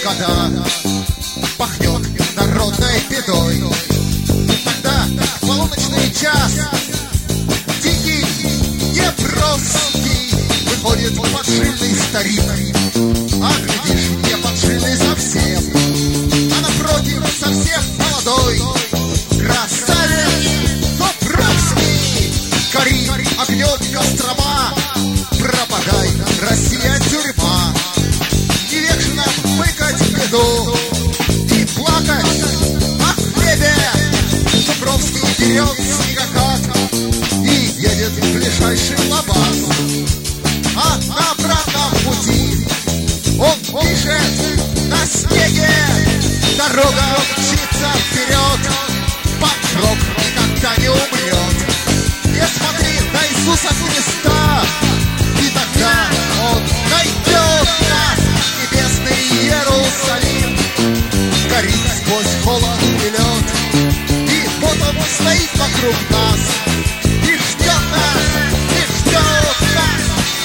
когда пахнет народной бедой. Тогда в полуночный час дикий, Днепровский выходит подшильный старик. А глядишь, не подшильный совсем, а напротив совсем молодой красавец Днепровский. Гори огнет Кострома, пропадай, Россия, тюрьма. Не вечно выкать беду и плакать о хлебе. Днепровский берет снегокат и едет в ближайший лабаз. А на обратном пути он пишет на снеге: дорога мчится вперед, покров никогда не умрет. Не смотри на Иисуса Христа, и тогда Он найдет нас. Небесный Иерусалим горит сквозь холод и лед, и вот Он стоит вокруг нас и ждет нас, и ждет нас.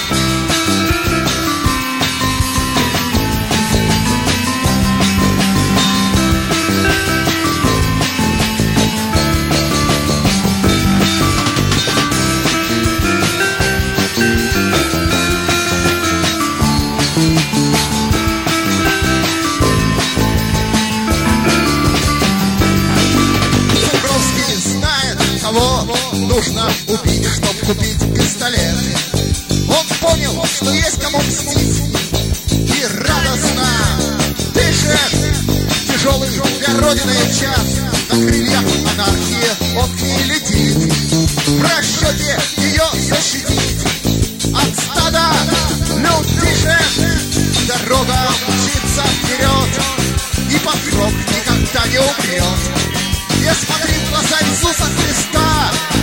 Нужно убить, чтоб купить пистолет. Он понял, что есть кому мстить, и радостно дышит тяжелый для Родины час. На крыльях анархии он к ней летит, в расчете ее защитить. От стада люд дышит, дорога мчится вперед, и покров никогда не умрет. Не смотри в глаза Иисуса Христа,